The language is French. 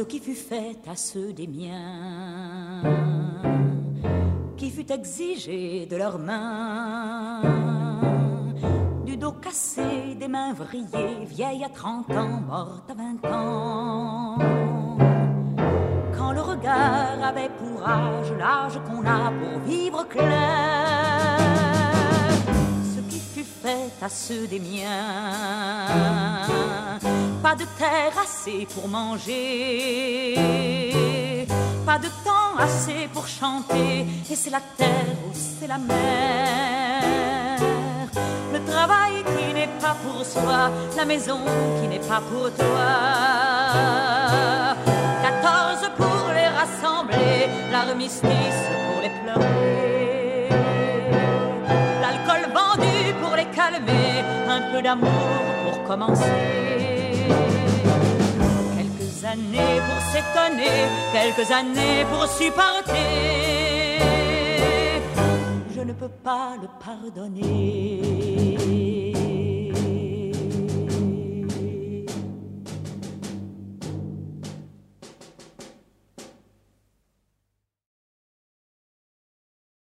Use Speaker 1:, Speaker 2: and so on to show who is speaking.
Speaker 1: qui fut fait à ceux des miens, qui fut exigé de leurs mains, du dos cassé, des mains vrillées, vieille à 30 ans, morte à 20 ans. Quand le regard avait pour âge l'âge qu'on a pour vivre clair, ce qui fut fait à ceux des miens, pas de terre assez pour manger, pas de temps assez pour chanter, et c'est la terre ou c'est la mer. Le travail qui n'est pas pour soi, la maison qui n'est pas pour toi. 14 pour les rassembler, l'armistice pour les pleurer, l'alcool vendu pour les calmer, un peu d'amour pour commencer. Quelques années pour s'étonner, quelques années pour supporter. Je ne peux pas le pardonner.